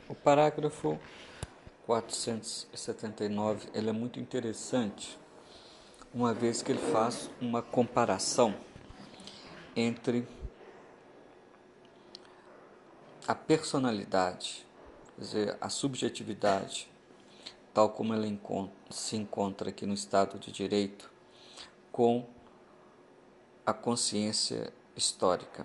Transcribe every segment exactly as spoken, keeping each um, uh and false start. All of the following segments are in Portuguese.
O parágrafo quatrocentos e setenta e nove ele é muito interessante, uma vez que ele faz uma comparação entre a personalidade, quer dizer, a subjetividade, tal como ela se encontra aqui no Estado de Direito, com a consciência histórica.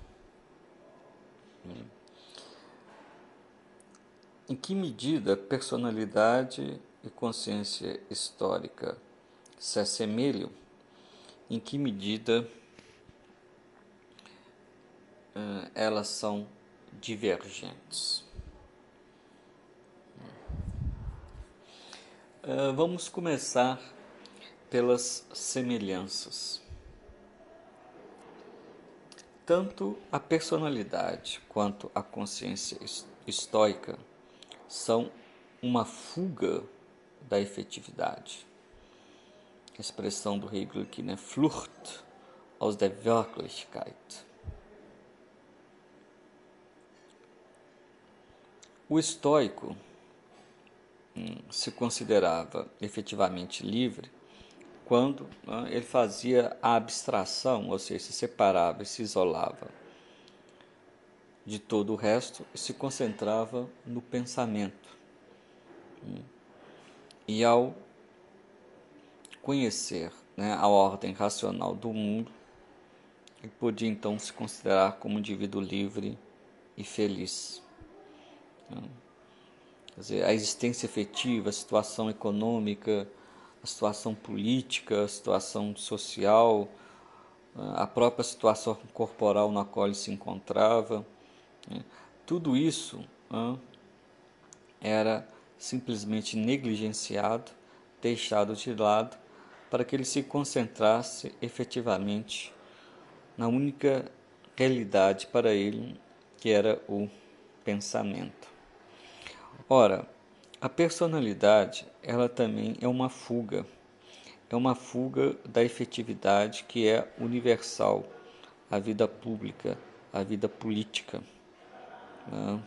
Em que medida personalidade e consciência histórica se assemelham? Em que medida uh, elas são divergentes? Uh, vamos começar pelas semelhanças. Tanto a personalidade quanto a consciência estoica são uma fuga da efetividade. A expressão do Hegel aqui, né? Flucht aus der Wirklichkeit. O estoico hum, se considerava efetivamente livre quando né, ele fazia a abstração, ou seja, se separava e se isolava de todo o resto e se concentrava no pensamento. E ao conhecer né, a ordem racional do mundo, ele podia então se considerar como um indivíduo livre e feliz. Quer dizer, a existência efetiva, a situação econômica, a situação política, a situação social, a própria situação corporal na qual ele se encontrava, tudo isso era simplesmente negligenciado, deixado de lado, para que ele se concentrasse efetivamente na única realidade para ele, que era o pensamento. Ora, a personalidade, ela também é uma fuga, é uma fuga da efetividade que é universal, a vida pública, a vida política. Né?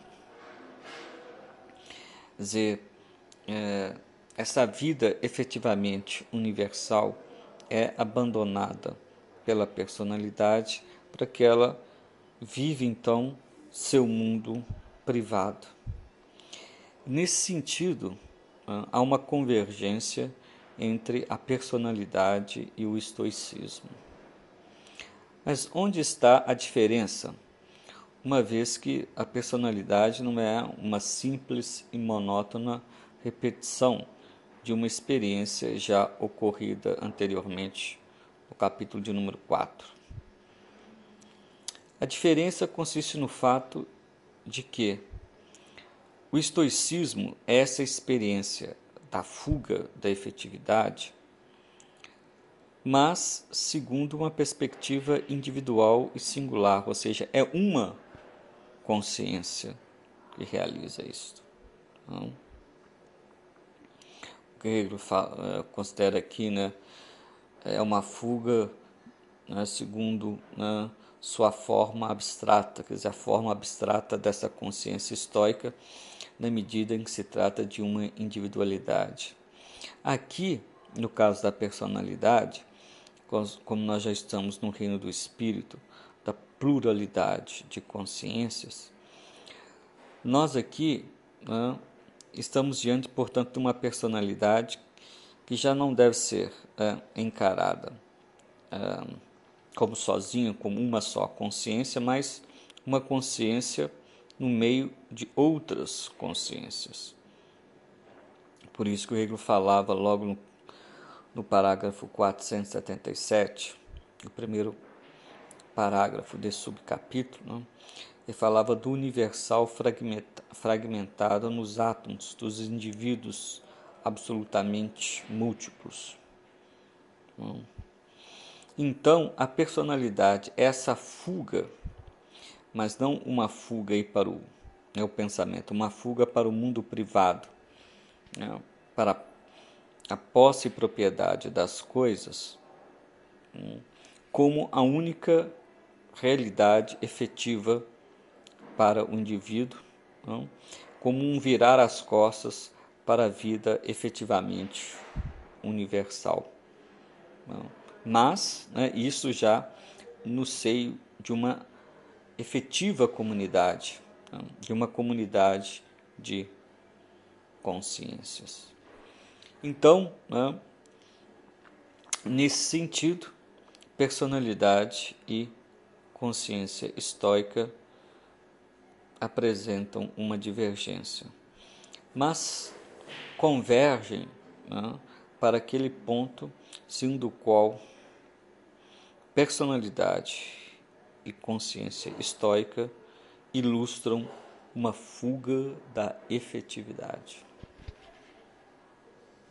Quer dizer, é, essa vida efetivamente universal é abandonada pela personalidade para que ela vive então seu mundo privado. Nesse sentido, há uma convergência entre a personalidade e o estoicismo. Mas onde está a diferença? Uma vez que a personalidade não é uma simples e monótona repetição de uma experiência já ocorrida anteriormente, no capítulo de número quatro. A diferença consiste no fato de que o estoicismo é essa experiência da fuga da efetividade, mas segundo uma perspectiva individual e singular, ou seja, é uma consciência que realiza isso. Então, o que Hegel fala, considera aqui, né, é uma fuga, né, segundo né, sua forma abstrata, quer dizer, a forma abstrata dessa consciência estoica, na medida em que se trata de uma individualidade. Aqui, no caso da personalidade, como nós já estamos no reino do espírito, da pluralidade de consciências, nós aqui né, estamos diante, portanto, de uma personalidade que já não deve ser é, encarada é, como sozinha, como uma só consciência, mas uma consciência no meio de outras consciências. Por isso que o Hegel falava logo no, no parágrafo quatrocentos e setenta e sete, o primeiro parágrafo desse subcapítulo, né? Ele falava do universal fragmentado nos átomos dos indivíduos absolutamente múltiplos. Então, a personalidade é essa fuga, mas não uma fuga aí para o, né, o pensamento, uma fuga para o mundo privado, né, para a posse e propriedade das coisas, né, como a única realidade efetiva para o indivíduo, não? como um virar as costas para a vida efetivamente universal. Mas, né, isso já no seio de uma efetiva comunidade, né, de uma comunidade de consciências. Então, né, nesse sentido, personalidade e consciência estoica apresentam uma divergência, mas convergem, né, para aquele ponto, sendo o qual personalidade e consciência estoica ilustram uma fuga da efetividade.